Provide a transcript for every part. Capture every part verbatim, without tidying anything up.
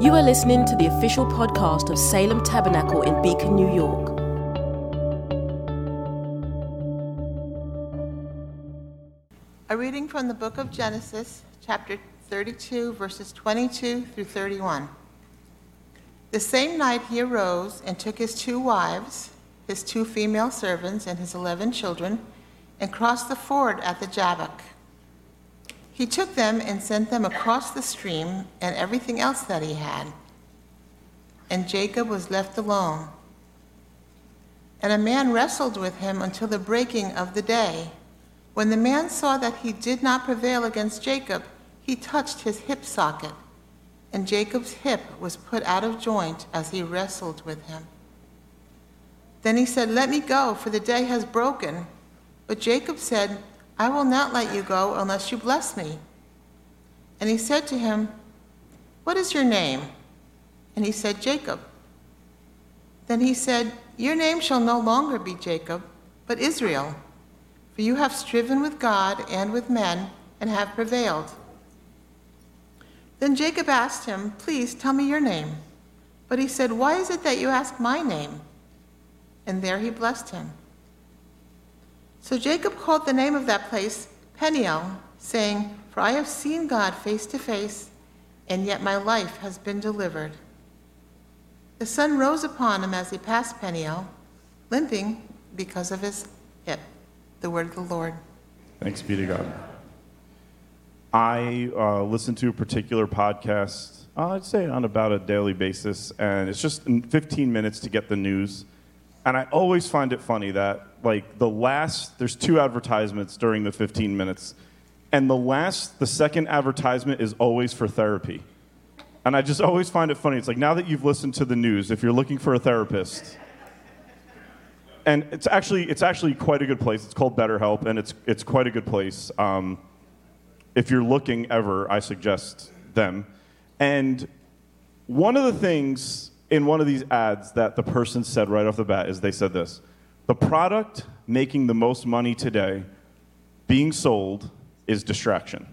You are listening to the official podcast of Salem Tabernacle in Beacon, New York. A reading from the book of Genesis, chapter thirty-two, verses twenty-two through thirty-one. The same night he arose and took his two wives, his two female servants, and his eleven children, and crossed the ford at the Jabbok. He took them and sent them across the stream and everything else that he had. And Jacob was left alone. And a man wrestled with him until the breaking of the day. When the man saw that he did not prevail against Jacob, he touched his hip socket, and Jacob's hip was put out of joint as he wrestled with him. Then he said, "Let me go, for the day has broken." But Jacob said, "I will not let you go unless you bless me." And he said to him, "What is your name?" And he said, "Jacob." Then he said, "Your name shall no longer be Jacob, but Israel, for you have striven with God and with men and have prevailed." Then Jacob asked him, "Please tell me your name." But he said, "Why is it that you ask my name?" And there he blessed him. So Jacob called the name of that place Peniel, saying, "For I have seen God face to face, and yet my life has been delivered." The sun rose upon him as he passed Peniel, limping because of his hip. The word of the Lord. Thanks be to God. I uh, listen to a particular podcast, uh, I'd say on about a daily basis, and it's just in fifteen minutes to get the news. And I always find it funny that, like, the last, there's two advertisements during the fifteen minutes, and the last, the second advertisement is always for therapy. And I just always find it funny. It's like, now that you've listened to the news, if you're looking for a therapist, and it's actually it's actually quite a good place. It's called BetterHelp, and it's it's quite a good place. Um, if you're looking ever, I suggest them. And one of the things in one of these ads that the person said right off the bat is they said this: the product making the most money today being sold is distraction.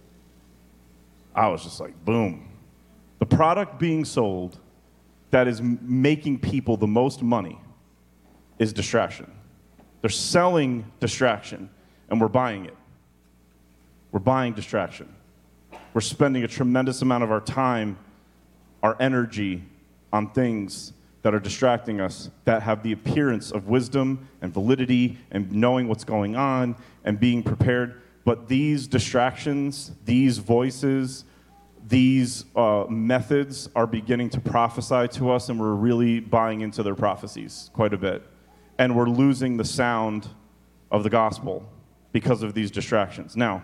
I was just like, boom. The product being sold that is m- making people the most money is distraction. They're selling distraction, and we're buying it. We're buying distraction. We're spending a tremendous amount of our time, our energy, on things that are distracting us, that have the appearance of wisdom and validity and knowing what's going on and being prepared. But these distractions, these voices, these uh, methods are beginning to prophesy to us, and we're really buying into their prophecies quite a bit. And we're losing the sound of the gospel because of these distractions. Now,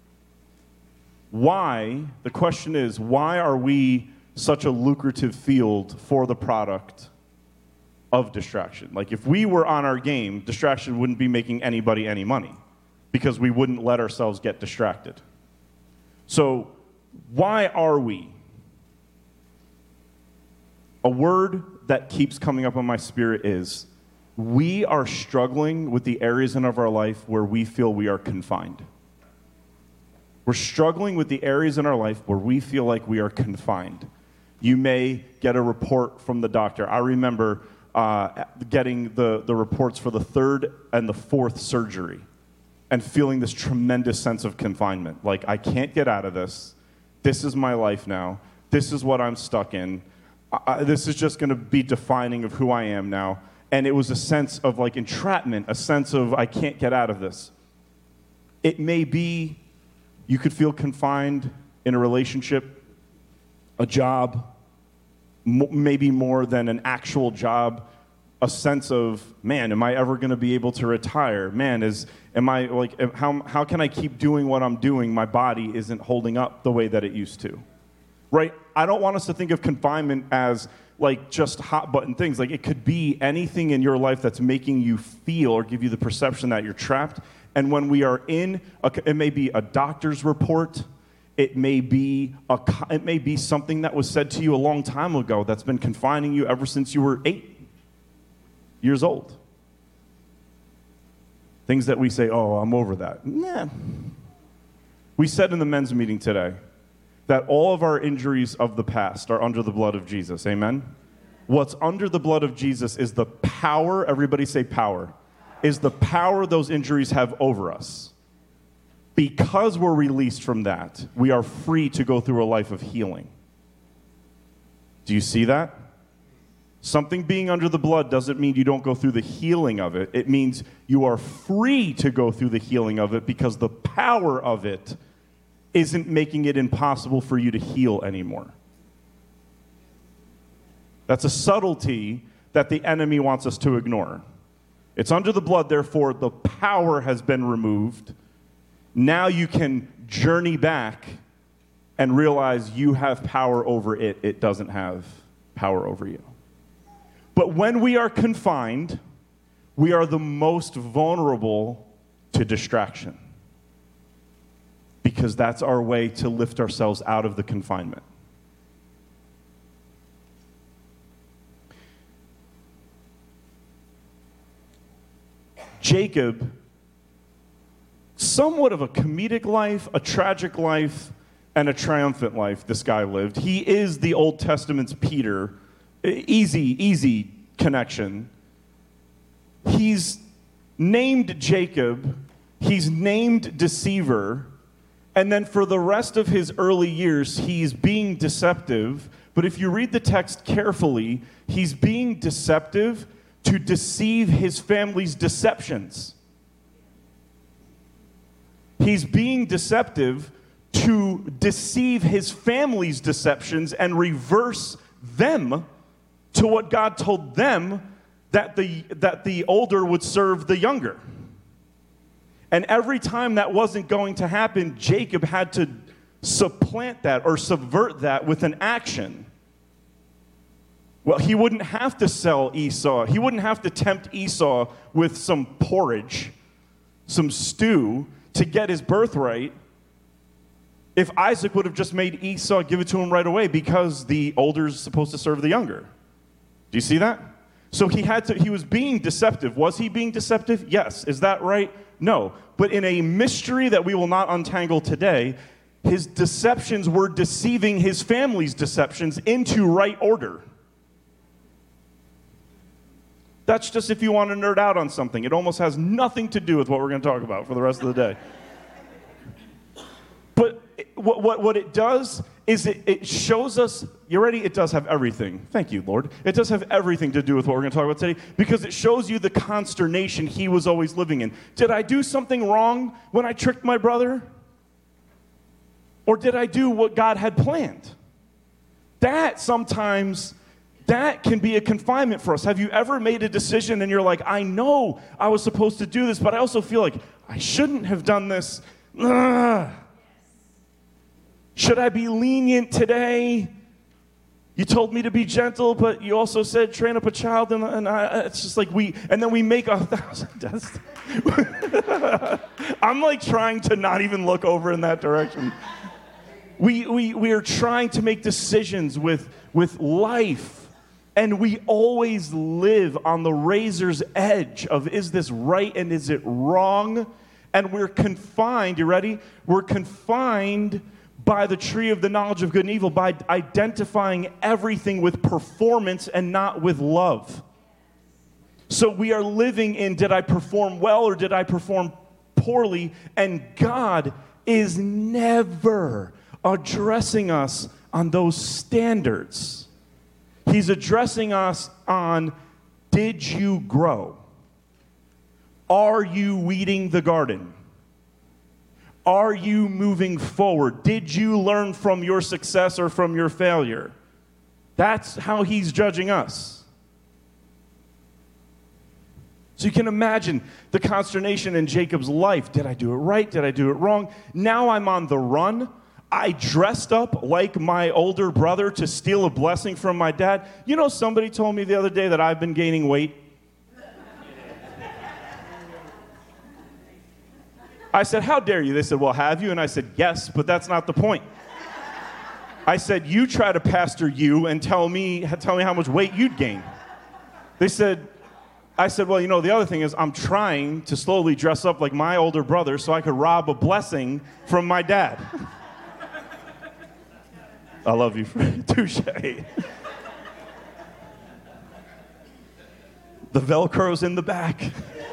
why, the question is, why are we such a lucrative field for the product of distraction? Like, if we were on our game, distraction wouldn't be making anybody any money because we wouldn't let ourselves get distracted. So why are we? A word that keeps coming up on my spirit is, we are struggling with the areas in of our life where we feel we are confined. We're struggling with the areas in our life where we feel like we are confined. You may get a report from the doctor. I remember uh, getting the, the reports for the third and the fourth surgery and feeling this tremendous sense of confinement. Like, I can't get out of this. This is my life now. This is what I'm stuck in. I, this is just going to be defining of who I am now. And it was a sense of, like, entrapment, a sense of, I can't get out of this. It may be you could feel confined in a relationship, a job, m- maybe more than an actual job, a sense of, man, am I ever going to be able to retire? Man, is am I, like, how how can I keep doing what I'm doing? My body isn't holding up the way that it used to, right? I don't want us to think of confinement as, like, just hot button things. Like, it could be anything in your life that's making you feel or give you the perception that you're trapped. And when we are in, a, it may be a doctor's report, it may be a, it may be something that was said to you a long time ago that's been confining you ever since you were eight years old. Things that we say, oh, I'm over that. Nah. We said in the men's meeting today that all of our injuries of the past are under the blood of Jesus. Amen? What's under the blood of Jesus is the power, everybody say power, is the power those injuries have over us. Because we're released from that, we are free to go through a life of healing. Do you see that? Something being under the blood doesn't mean you don't go through the healing of it. It means you are free to go through the healing of it because the power of it isn't making it impossible for you to heal anymore. That's a subtlety that the enemy wants us to ignore. It's under the blood, therefore the power has been removed. Now you can journey back and realize you have power over it. It doesn't have power over you. But when we are confined, we are the most vulnerable to distraction. Because that's our way to lift ourselves out of the confinement. Jacob, somewhat of a comedic life, a tragic life, and a triumphant life this guy lived. He is the Old Testament's Peter. Easy, easy connection. He's named Jacob. He's named deceiver. And then for the rest of his early years, he's being deceptive. But if you read the text carefully, he's being deceptive to deceive his family's deceptions. He's being deceptive to deceive his family's deceptions and reverse them to what God told them, that the, that the older would serve the younger. And every time that wasn't going to happen, Jacob had to supplant that or subvert that with an action. Well, he wouldn't have to sell Esau. He wouldn't have to tempt Esau with some porridge, some stew, to get his birthright. If Isaac would have just made Esau give it to him right away because the older is supposed to serve the younger. Do you see that? So he had to, he was being deceptive. Was he being deceptive? Yes. Is that right? No. But in a mystery that we will not untangle today, his deceptions were deceiving his family's deceptions into right order. That's just if you want to nerd out on something. It almost has nothing to do with what we're going to talk about for the rest of the day. But what, what, what it does is it, it shows us, you ready? It does have everything. Thank you, Lord. It does have everything to do with what we're going to talk about today because it shows you the consternation he was always living in. Did I do something wrong when I tricked my brother? Or did I do what God had planned? That sometimes, that can be a confinement for us. Have you ever made a decision and you're like, I know I was supposed to do this, but I also feel like I shouldn't have done this. Ugh. Should I be lenient today? You told me to be gentle, but you also said train up a child, and, and I, it's just like we, and then we make a thousand deaths. I'm like trying to not even look over in that direction. We, we, we are trying to make decisions with, with life, and we always live on the razor's edge of is this right and is it wrong? And we're confined, you ready? We're confined by the tree of the knowledge of good and evil, by identifying everything with performance and not with love. So we are living in, did I perform well or did I perform poorly? And God is never addressing us on those standards. He's addressing us on, did you grow? Are you weeding the garden? Are you moving forward? Did you learn from your success or from your failure? That's how he's judging us. So you can imagine the consternation in Jacob's life. Did I do it right? Did I do it wrong? Now I'm on the run. I dressed up like my older brother to steal a blessing from my dad. You know, somebody told me the other day that I've been gaining weight. I said, how dare you? They said, well, have you? And I said, yes, but that's not the point. I said, you try to pastor you and tell me, tell me how much weight you'd gain. They said, I said, well, you know, the other thing is I'm trying to slowly dress up like my older brother so I could rob a blessing from my dad. I love you for touche. The Velcro's in the back.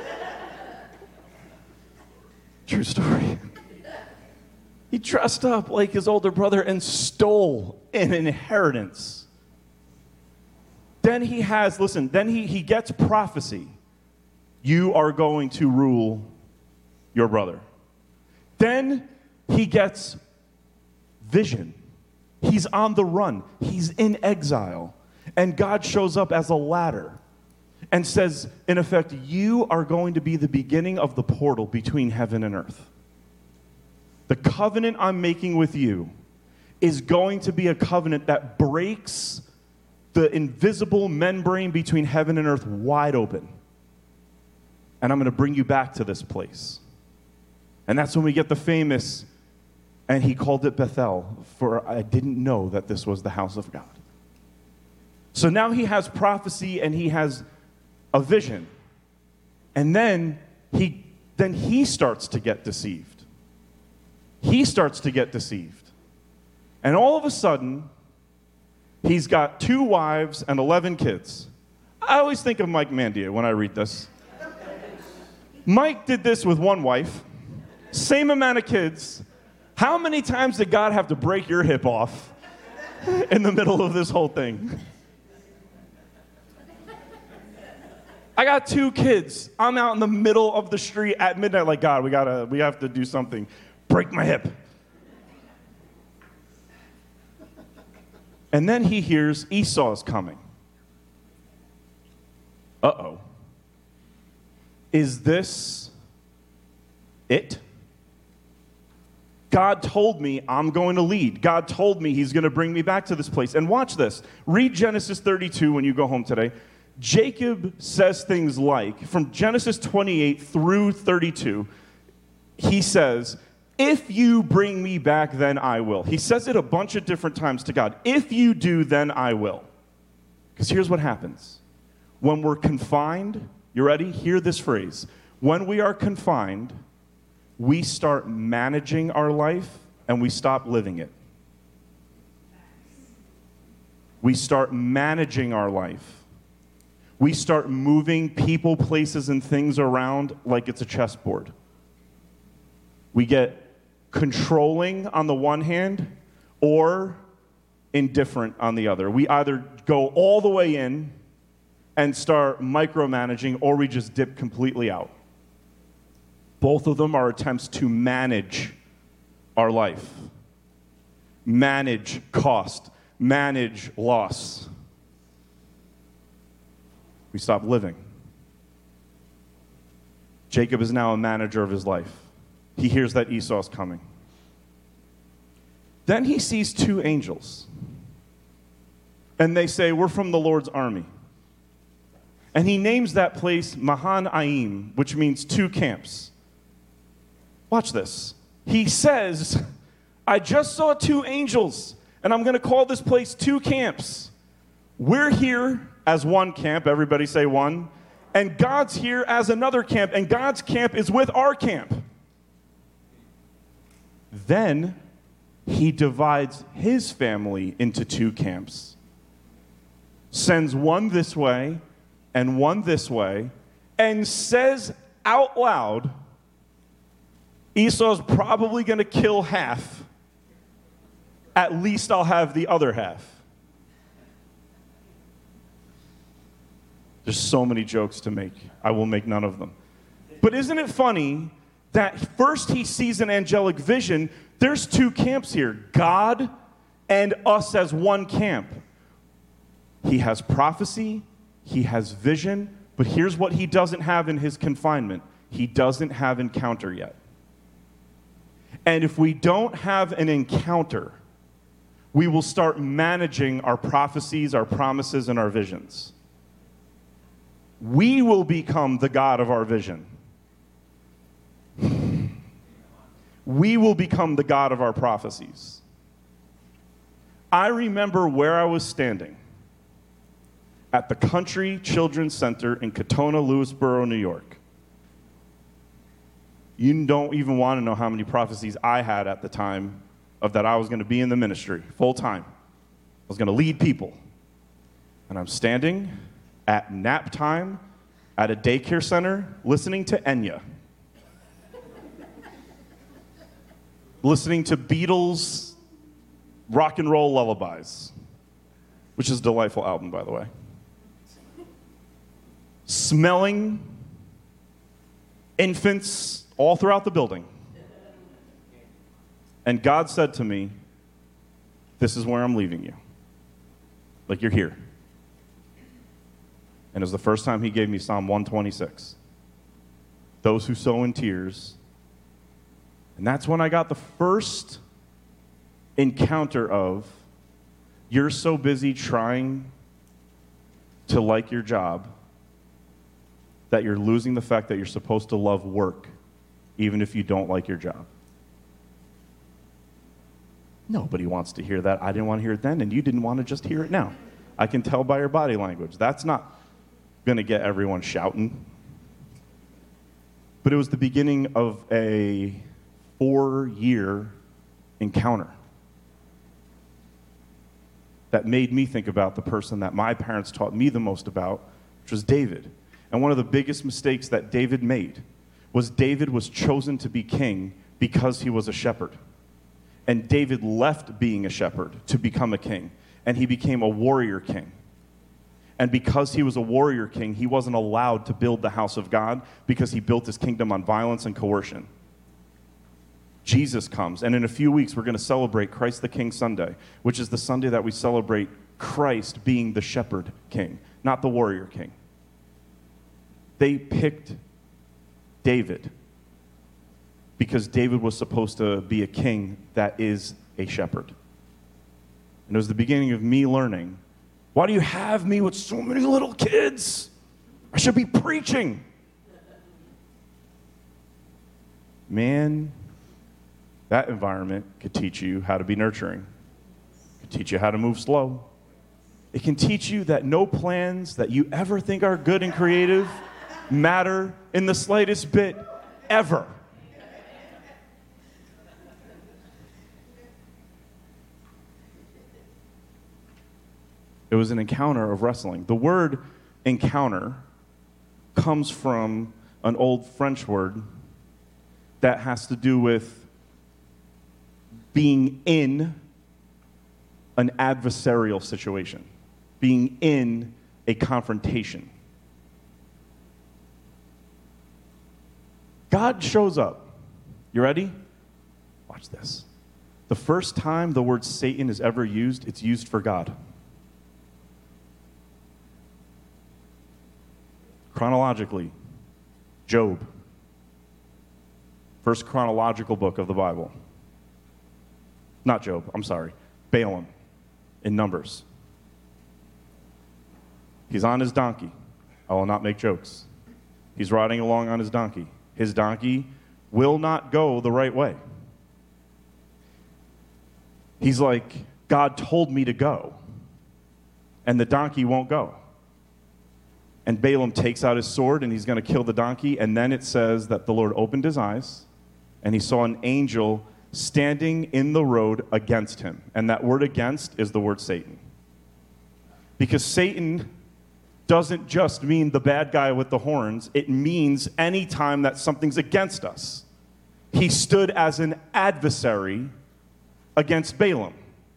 True story. He dressed up like his older brother and stole an inheritance. Then he has, listen, then he, he gets prophecy. You are going to rule your brother. Then he gets vision. He's on the run. He's in exile. And God shows up as a ladder and says, in effect, you are going to be the beginning of the portal between heaven and earth. The covenant I'm making with you is going to be a covenant that breaks the invisible membrane between heaven and earth wide open. And I'm going to bring you back to this place. And that's when we get the famous, and he called it Bethel, for I didn't know that this was the house of God. So now he has prophecy and he has a vision. And then he then he starts to get deceived. He starts to get deceived. And all of a sudden, he's got two wives and eleven kids. I always think of Mike Mandia when I read this. Mike did this with one wife, same amount of kids. How many times did God have to break your hip off in the middle of this whole thing? I got two kids. I'm out in the middle of the street at midnight like, God, we gotta, we have to do something. Break my hip. And then he hears Esau's coming. Uh-oh. Is this it? God told me I'm going to lead. God told me he's going to bring me back to this place. And watch this. Read Genesis thirty-two when you go home today. Jacob says things like, from Genesis twenty-eight through thirty-two, he says, if you bring me back, then I will. He says it a bunch of different times to God. If you do, then I will. Because here's what happens. When we're confined, you ready? Hear this phrase. When we are confined, we start managing our life and we stop living it. We start managing our life. We start moving people, places, and things around like it's a chessboard. We get controlling on the one hand or indifferent on the other. We either go all the way in and start micromanaging, or we just dip completely out. Both of them are attempts to manage our life, manage cost, manage loss. We stop living. Jacob is now a manager of his life. He hears that Esau's coming. Then he sees two angels. And they say, we're from the Lord's army. And he names that place Mahanaim, which means two camps. Watch this. He says, I just saw two angels, and I'm going to call this place two camps. We're here as one camp. Everybody say one. And God's here as another camp, and God's camp is with our camp. Then he divides his family into two camps, sends one this way and one this way, and says out loud, Esau's probably going to kill half. At least I'll have the other half. There's so many jokes to make. I will make none of them. But isn't it funny that first he sees an angelic vision? There's two camps here, God and us as one camp. He has prophecy, he has vision, but here's what he doesn't have in his confinement. He doesn't have encounter yet. And if we don't have an encounter, we will start managing our prophecies, our promises, and our visions. We will become the God of our vision. We will become the God of our prophecies. I remember where I was standing at the Country Children's Center in Katona, Lewisboro, New York. You don't even want to know how many prophecies I had at the time of that I was going to be in the ministry full time. was going to lead people. And I'm standing at nap time at a daycare center listening to Enya. Listening to Beatles rock and roll lullabies, which is a delightful album, by the way. Smelling infants all throughout the building. And God said to me, this is where I'm leaving you. Like, you're here. And it was the first time he gave me Psalm one twenty-six. Those who sow in tears. And that's when I got the first encounter of, you're so busy trying to like your job that you're losing the fact that you're supposed to love work, even if you don't like your job. Nobody wants to hear that. I didn't want to hear it then, and you didn't want to just hear it now. I can tell by your body language. That's not going to get everyone shouting. But it was the beginning of a four-year encounter that made me think about the person that my parents taught me the most about, which was David. And one of the biggest mistakes that David made was David was chosen to be king because he was a shepherd. And David left being a shepherd to become a king, and he became a warrior king. And because he was a warrior king, he wasn't allowed to build the house of God because he built his kingdom on violence and coercion. Jesus comes, and in a few weeks we're going to celebrate Christ the King Sunday, which is the Sunday that we celebrate Christ being the shepherd king, not the warrior king. They picked David because David was supposed to be a king that is a shepherd. And it was the beginning of me learning, why do you have me with so many little kids? I should be preaching. Man, that environment could teach you how to be nurturing. It could teach you how to move slow. It can teach you that no plans that you ever think are good and creative matter in the slightest bit, ever. It was an encounter of wrestling. The word encounter comes from an old French word that has to do with being in an adversarial situation, being in a confrontation. God shows up. You ready? Watch this. The first time the word Satan is ever used, it's used for God. Chronologically, Job, first chronological book of the Bible. Not Job, I'm sorry, Balaam in Numbers. He's on his donkey. I will not make jokes. He's riding along on his donkey. His donkey will not go the right way. He's like, God told me to go, and the donkey won't go. And Balaam takes out his sword, and he's going to kill the donkey. And then it says that the Lord opened his eyes, and he saw an angel standing in the road against him. And that word against is the word Satan. Because Satan doesn't just mean the bad guy with the horns. It means any time that something's against us. He stood as an adversary against Balaam.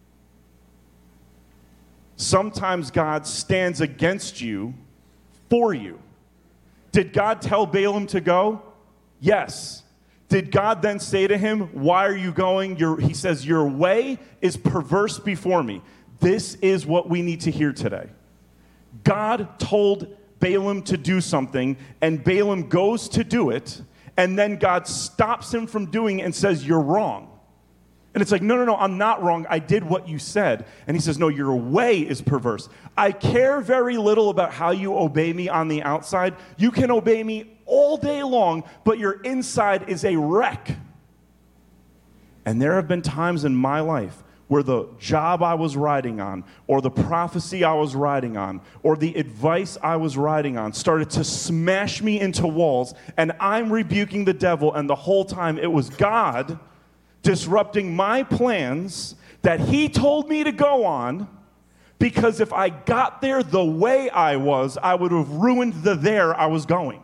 Sometimes God stands against you for you. Did God tell Balaam to go? Yes. Did God then say to him, why are you going? Your, he says, your way is perverse before me. This is what we need to hear today. God told Balaam to do something, and Balaam goes to do it, and then God stops him from doing it and says, you're wrong. And it's like, no, no, no, I'm not wrong. I did what you said. And he says, no, your way is perverse. I care very little about how you obey me on the outside. You can obey me all day long, but your inside is a wreck. And there have been times in my life where the job I was riding on, or the prophecy I was riding on, or the advice I was riding on started to smash me into walls, and I'm rebuking the devil, and the whole time it was God disrupting my plans that he told me to go on, Because if I got there the way I was, I would have ruined the there I was going.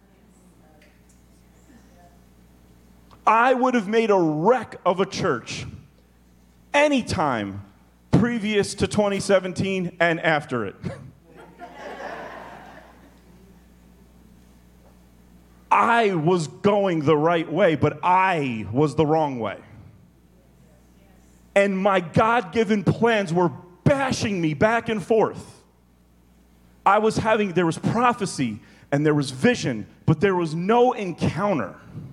I would have made a wreck of a church anytime previous to twenty seventeen and after it. I was going the right way, but I was the wrong way. And my God-given plans were bashing me back and forth. I was having, there was prophecy and there was vision, but there was no encounter.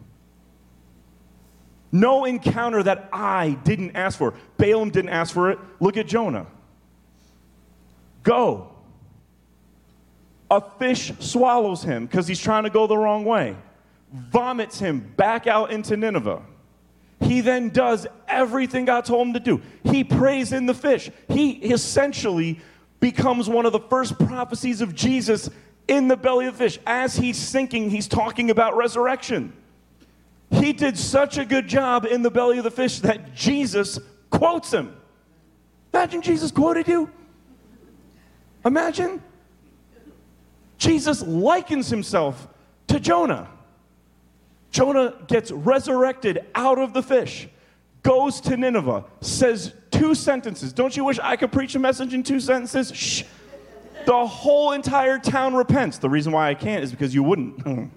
No encounter that I didn't ask for. Balaam didn't ask for it. Look at Jonah. Go. A fish swallows him because he's trying to go the wrong way. Vomits him back out into Nineveh. He then does everything God told him to do. He prays in the fish. He essentially becomes one of the first prophecies of Jesus in the belly of the fish. As he's sinking, he's talking about resurrection. He did such a good job in the belly of the fish that Jesus quotes him. Imagine Jesus quoted you. Imagine. Jesus likens himself to Jonah. Jonah gets resurrected out of the fish, goes to Nineveh, says two sentences. Don't you wish I could preach a message in two sentences? Shh. The whole entire town repents. The reason why I can't is because you wouldn't.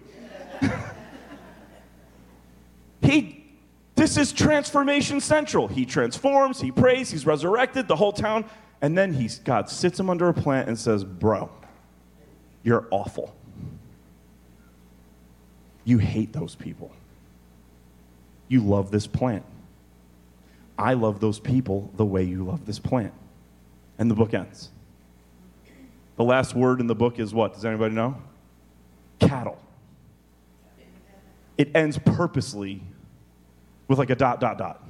he, this is transformation central. He transforms, he prays, he's resurrected, the whole town, and then he's, God sits him under a plant and says, bro, you're awful. You hate those people. You love this plant. I love those people the way you love this plant. And the book ends. The last word in the book is what? Does anybody know? Cattle. It ends purposely with like a dot, dot, dot.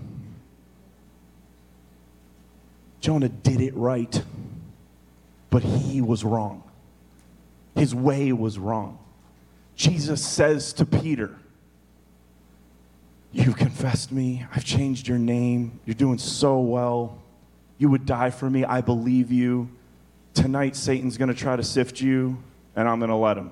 Jonah did it right, but he was wrong. His way was wrong. Jesus says to Peter, you've confessed me. I've changed your name. You're doing so well. You would die for me. I believe you. Tonight, Satan's going to try to sift you, and I'm going to let him.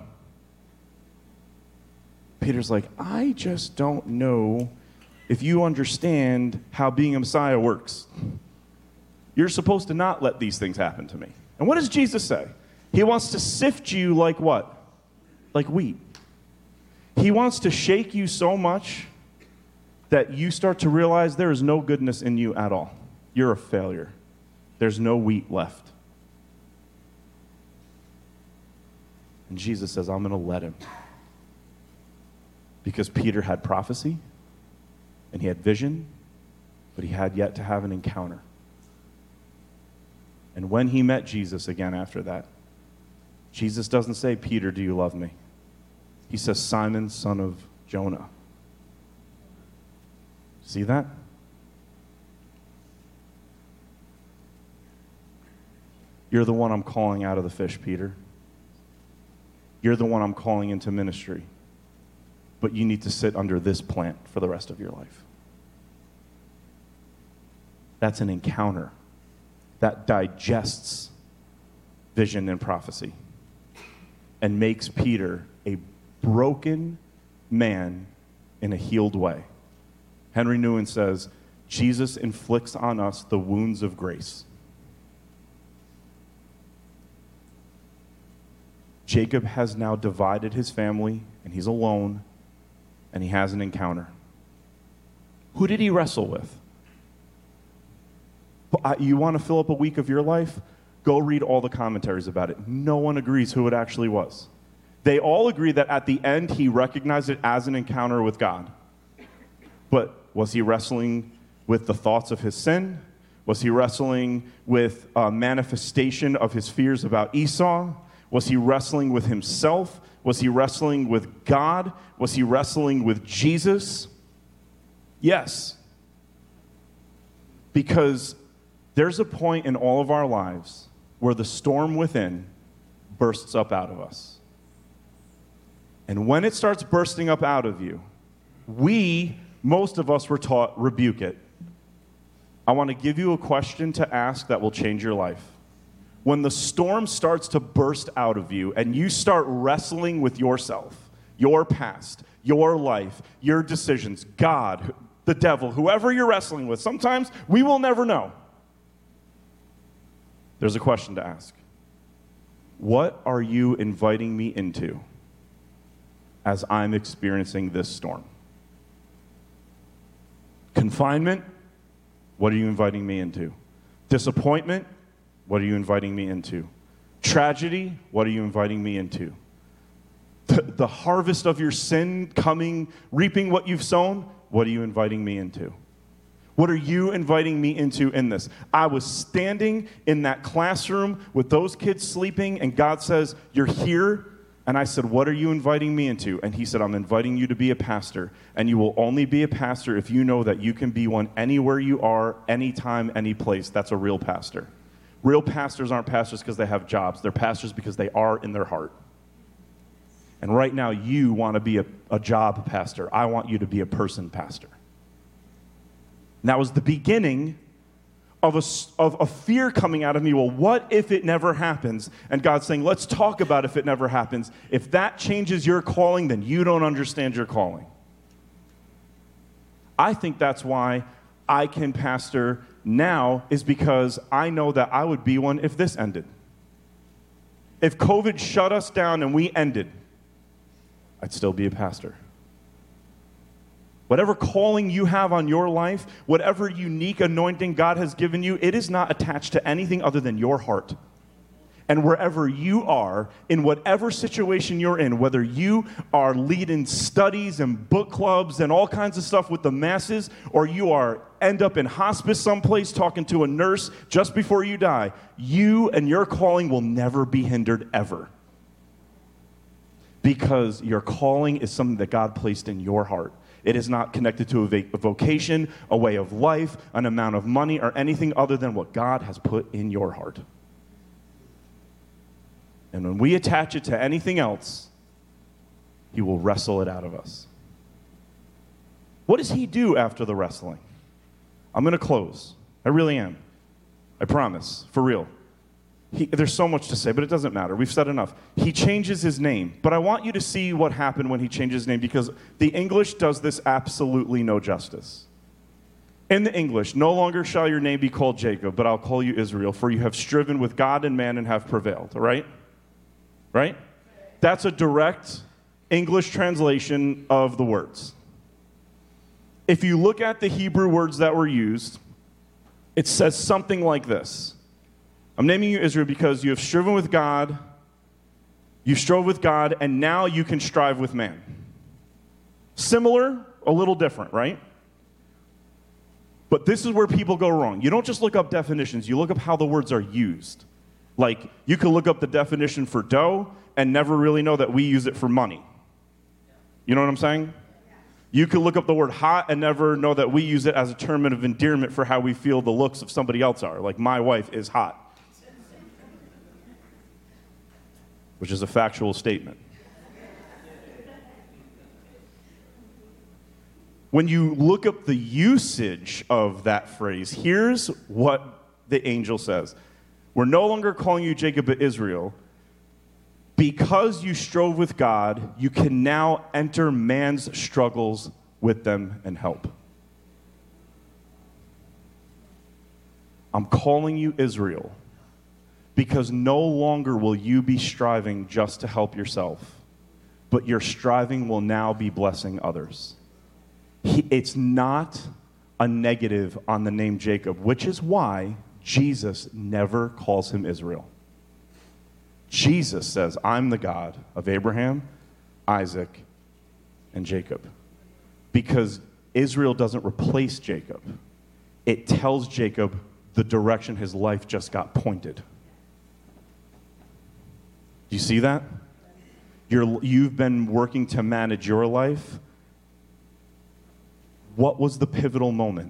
Peter's like, I just don't know if you understand how being a Messiah works. You're supposed to not let these things happen to me. And what does Jesus say? He wants to sift you like what? Like wheat. He wants to shake you so much that you start to realize there is no goodness in you at all. You're a failure. There's no wheat left. And Jesus says, I'm going to let him. Because Peter had prophecy, and he had vision, but he had yet to have an encounter. And when he met Jesus again after that, Jesus doesn't say, Peter, do you love me? He says, Simon, son of Jonah. See that? You're the one I'm calling out of the fish, Peter. You're the one I'm calling into ministry. But you need to sit under this plant for the rest of your life. That's an encounter that digests vision and prophecy and makes Peter a broken man in a healed way. Henry Nouwen says, Jesus inflicts on us the wounds of grace. Jacob has now divided his family, and he's alone, and he has an encounter. Who did he wrestle with? You want to fill up a week of your life? Go read all the commentaries about it. No one agrees who it actually was. They all agree that at the end, he recognized it as an encounter with God. But was he wrestling with the thoughts of his sin? Was he wrestling with a manifestation of his fears about Esau? Was he wrestling with himself? Was he wrestling with God? Was he wrestling with Jesus? Yes. Because there's a point in all of our lives where the storm within bursts up out of us. And when it starts bursting up out of you, we, most of us were taught, rebuke it. I want to give you a question to ask that will change your life. when the storm starts to burst out of you and you start wrestling with yourself, your past, your life, your decisions, God, the devil, whoever you're wrestling with, sometimes we will never know. There's a question to ask. What are you inviting me into as I'm experiencing this storm? Confinement? What are you inviting me into? Disappointment? What are you inviting me into? Tragedy? What are you inviting me into? The, the harvest of your sin coming, reaping what you've sown? What are you inviting me into? What are you inviting me into in this? I was standing in that classroom with those kids sleeping, and God says, you're here. And I said, what are you inviting me into? And he said, I'm inviting you to be a pastor. And you will only be a pastor if you know that you can be one anywhere you are, anytime, any place. That's a real pastor. Real pastors aren't pastors because they have jobs. They're pastors because they are in their heart. And right now, you want to be a, a job pastor. I want you to be a person pastor. And that was the beginning of a, of a fear coming out of me. Well, what if it never happens? And God's saying, let's talk about if it never happens. If that changes your calling, then you don't understand your calling. I think that's why I can pastor now, is because I know that I would be one if this ended. If COVID shut us down and we ended, I'd still be a pastor. Whatever calling you have on your life, whatever unique anointing God has given you, it is not attached to anything other than your heart. And wherever you are, in whatever situation you're in, whether you are leading studies and book clubs and all kinds of stuff with the masses, or you are end up in hospice someplace talking to a nurse just before you die, you and your calling will never be hindered ever. Because your calling is something that God placed in your heart. It is not connected to a, va- a vocation, a way of life, an amount of money, or anything other than what God has put in your heart. And when we attach it to anything else, he will wrestle it out of us. What does he do after the wrestling? I'm going to close. I really am. I promise. For real. He, there's so much to say, but it doesn't matter. We've said enough. He changes his name. But I want you to see what happened when he changed his name, because the English does this absolutely no justice. In the English, no longer shall your name be called Jacob, but I'll call you Israel, for you have striven with God and man and have prevailed. All right? Right? That's a direct English translation of the words. If you look at the Hebrew words that were used, it says something like this. I'm naming you Israel because you have striven with God, you strove with God, and now you can strive with man. Similar, a little different, right? But this is where people go wrong. You don't just look up definitions, you look up how the words are used. Like, you can look up the definition for dough and never really know that we use it for money. You know what I'm saying? You can look up the word hot and never know that we use it as a term of endearment for how we feel the looks of somebody else are. Like, my wife is hot. Which is a factual statement. When you look up the usage of that phrase, here's what the angel says. We're no longer calling you Jacob but Israel. Because you strove with God, you can now enter man's struggles with them and help. I'm calling you Israel because no longer will you be striving just to help yourself, but your striving will now be blessing others. He, it's not a negative on the name Jacob, which is why Jesus never calls him Israel. Jesus says, I'm the God of Abraham, Isaac, and Jacob. Because Israel doesn't replace Jacob. It tells Jacob the direction his life just got pointed. Do you see that? You're, you've been working to manage your life. What was the pivotal moment?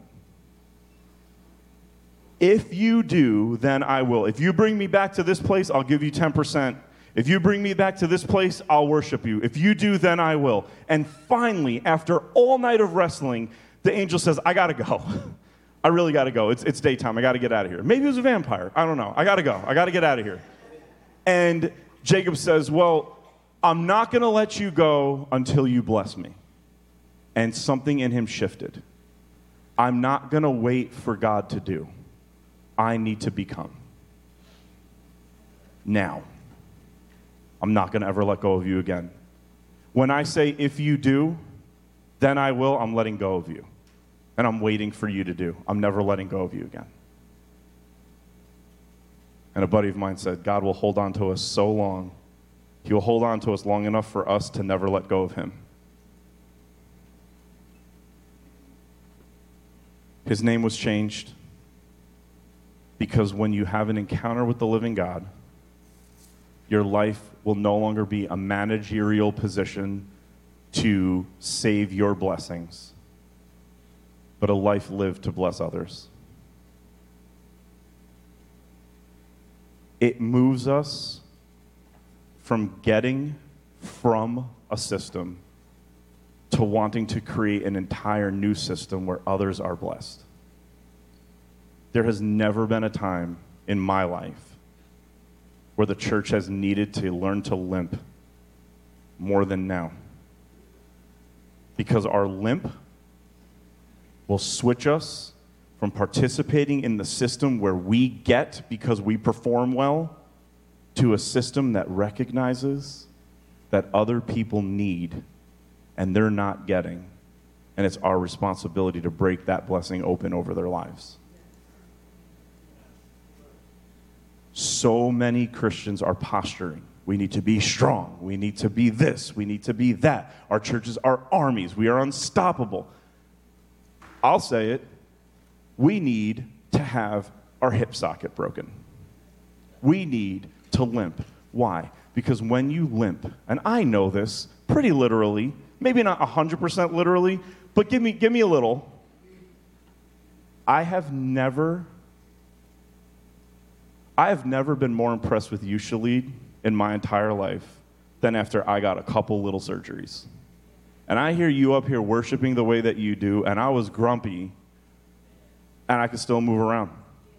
If you do, then I will. If you bring me back to this place, I'll give you ten percent. If you bring me back to this place, I'll worship you. If you do, then I will. And finally, after all night of wrestling, the angel says, I got to go. I really got to go. It's, it's daytime. I got to get out of here. Maybe it was a vampire. I don't know. I got to go. I got to get out of here. And Jacob says, well, I'm not going to let you go until you bless me. And something in him shifted. I'm not going to wait for God to do. I need to become. Now. I'm not going to ever let go of you again. When I say, if you do, then I will, I'm letting go of you. And I'm waiting for you to do. I'm never letting go of you again. And a buddy of mine said, God will hold on to us so long. He will hold on to us long enough for us to never let go of him. His name was changed because when you have an encounter with the living God, your life will no longer be a managerial position to save your blessings, but a life lived to bless others. It moves us from getting from a system to wanting to create an entire new system where others are blessed. There has never been a time in my life where the church has needed to learn to limp more than now. Because our limp will switch us from participating in the system where we get because we perform well to a system that recognizes that other people need and they're not getting. And it's our responsibility to break that blessing open over their lives. So many Christians are posturing. We need to be strong. We need to be this. We need to be that. Our churches are armies. We are unstoppable. I'll say it. We need to have our hip socket broken. We need to limp. Why? Because when you limp, and I know this pretty literally, maybe not one hundred percent literally, but give me, give me a little. I have never... I have never been more impressed with you, Shalid, in my entire life than after I got a couple little surgeries. And I hear you up here worshiping the way that you do, and I was grumpy, and I could still move around.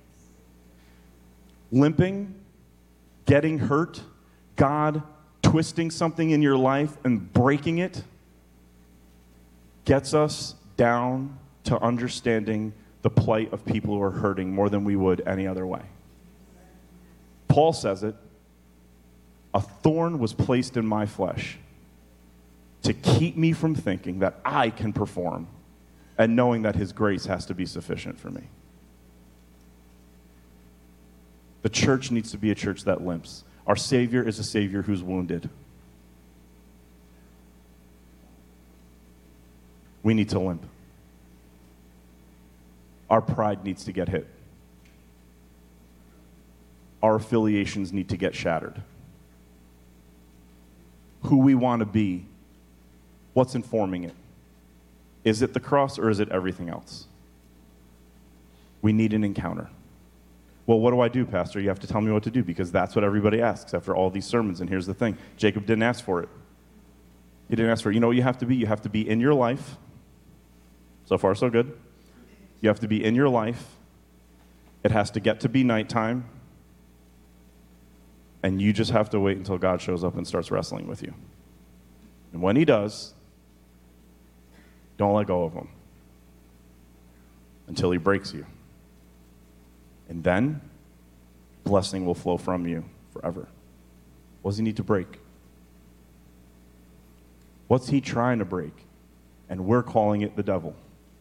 Limping, getting hurt, God twisting something in your life and breaking it gets us down to understanding the plight of people who are hurting more than we would any other way. Paul says it, a thorn was placed in my flesh to keep me from thinking that I can perform and knowing that his grace has to be sufficient for me. The church needs to be a church that limps. Our Savior is a Savior who's wounded. We need to limp. Our pride needs to get hit. Our affiliations need to get shattered. Who we want to be, what's informing it? Is it the cross or is it everything else? We need an encounter. Well, what do I do, Pastor? You have to tell me what to do because that's what everybody asks after all these sermons. And here's the thing. Jacob didn't ask for it. He didn't ask for it. You know what you have to be? You have to be in your life. So far, so good. You have to be in your life. It has to get to be nighttime. And you just have to wait until God shows up and starts wrestling with you. And when he does, don't let go of him until he breaks you. And then, blessing will flow from you forever. What does he need to break? What's he trying to break? And we're calling it the devil.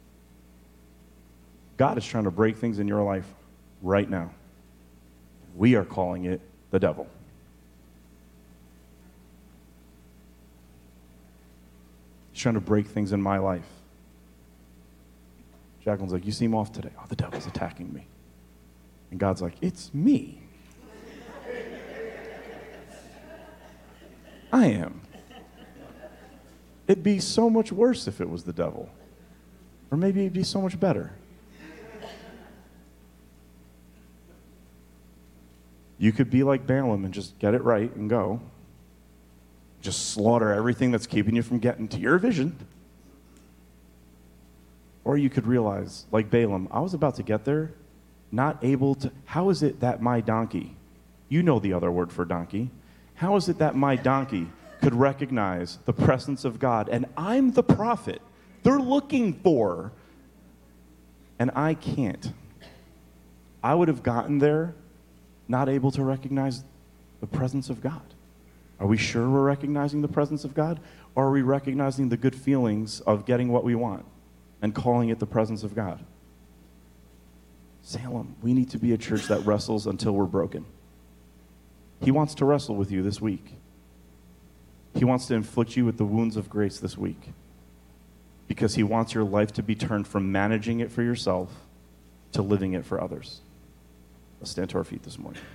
God is trying to break things in your life right now. We are calling it the devil. He's trying to break things in my life. Jacqueline's like, you seem off today. Oh, the devil's attacking me. And God's like, it's me. I am. It'd be so much worse if it was the devil. Or maybe it'd be so much better. You could be like Balaam and just get it right and go. Just slaughter everything that's keeping you from getting to your vision. Or you could realize, like Balaam, I was about to get there, not able to. How is it that my donkey, you know the other word for donkey, how is it that my donkey could recognize the presence of God? And I'm the prophet they're looking for, and I can't. I would have gotten there not able to recognize the presence of God. Are we sure we're recognizing the presence of God? Or are we recognizing the good feelings of getting what we want and calling it the presence of God? Salem, we need to be a church that wrestles until we're broken. He wants to wrestle with you this week. He wants to inflict you with the wounds of grace this week because he wants your life to be turned from managing it for yourself to living it for others. Let's stand to our feet this morning.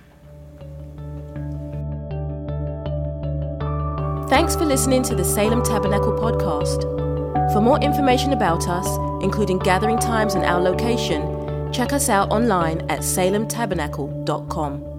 Thanks for listening to the Salem Tabernacle podcast. For more information about us, including gathering times and our location, check us out online at salem tabernacle dot com.